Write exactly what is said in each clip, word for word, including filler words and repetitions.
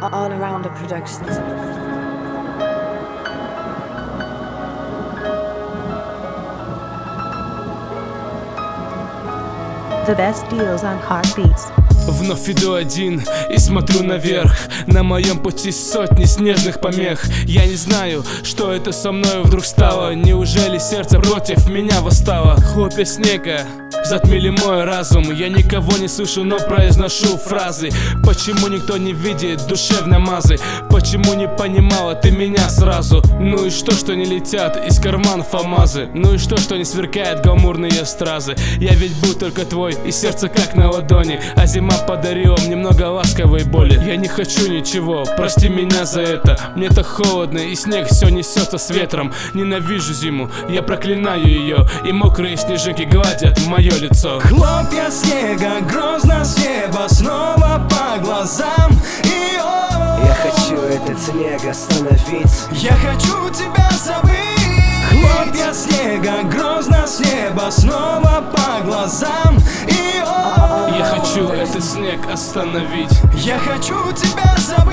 All Around the Productions. The best deals on Heartbeats. Вновь иду один и смотрю наверх. На моем пути сотни снежных помех. Я не знаю, что это со мной вдруг стало. Неужели сердце против меня восстало? Хлопья снега затмили мой разум. Я никого не слышу, но произношу фразы. Почему никто не видит душевной мазы? Почему не понимала ты меня сразу? Ну и что, что не летят из карманов алмазы? Ну и что, что не сверкают гламурные стразы? Я ведь был только твой, и сердце как на ладони. А зима подарила мне много ласковой боли. Я не хочу ничего, прости меня за это. Мне так холодно, и снег все несется с ветром. Ненавижу зиму, я проклинаю ее. И мокрые снежинки гладят мое лицо. Хлопья снега грозно с неба снова по глазам. И о, я хочу этот снег остановить. Я хочу тебя забыть. Хлопья снега грозно с неба снова по глазам. И о, я хочу этот снег остановить. Я хочу тебя забыть.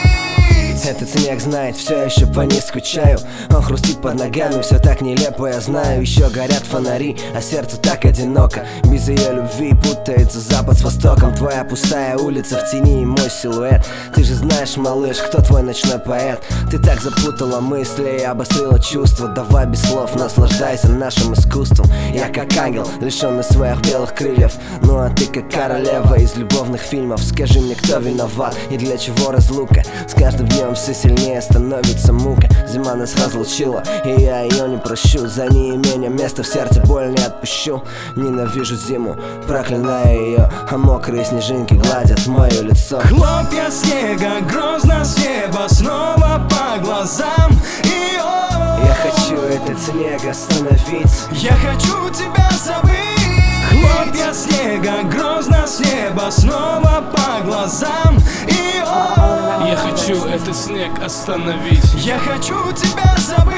Этот снег знает, все еще по ней скучаю. Он хрустит под ногами, все так нелепо, я знаю. Еще горят фонари, а сердце так одиноко. Без ее любви путается запад с востоком. Твоя пустая улица в тени и мой силуэт. Ты же знаешь, малыш, кто твой ночной поэт. Ты так запутала мысли и обострила чувства. Давай без слов наслаждайся нашим искусством. Я как ангел, лишенный своих белых крыльев. Ну а ты как королева из любовных фильмов. Скажи мне, кто виноват и для чего разлука? С каждым днем все сильнее становится мука. Зима нас разлучила, и я ее не прощу. За неимением места в сердце боль не отпущу. Ненавижу зиму, проклинаю ее, а мокрые снежинки гладят мое лицо. Хлопья снега грозно с неба снова по глазам. И о, я хочу этот снег остановить. Я хочу тебя забыть. Хлопья снега грозно с неба снова по глазам. И о, я хочу этот снег остановить. Я хочу тебя забыть.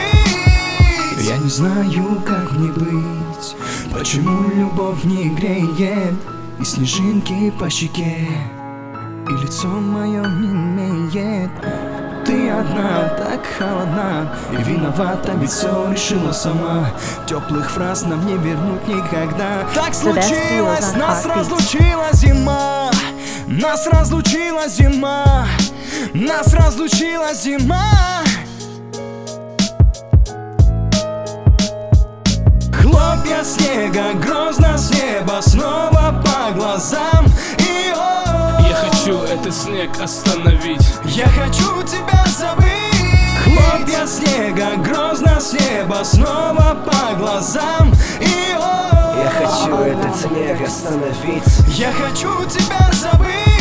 Я не знаю, как мне быть. Почему любовь не греет, и снежинки по щеке, и лицо мое не имеет. Ты одна, так холодна, и виновата, ведь все решила сама. Теплых фраз нам не вернуть никогда. Так случилось, нас разлучила зима. Нас разлучила зима. Нас разлучила зима. Хлопья снега грозно с неба снова по глазам. И о, я хочу этот снег остановить. Я хочу тебя забыть. Хлопья снега грозно с неба снова по глазам. И о, я хочу этот снег остановить. Я хочу тебя забыть.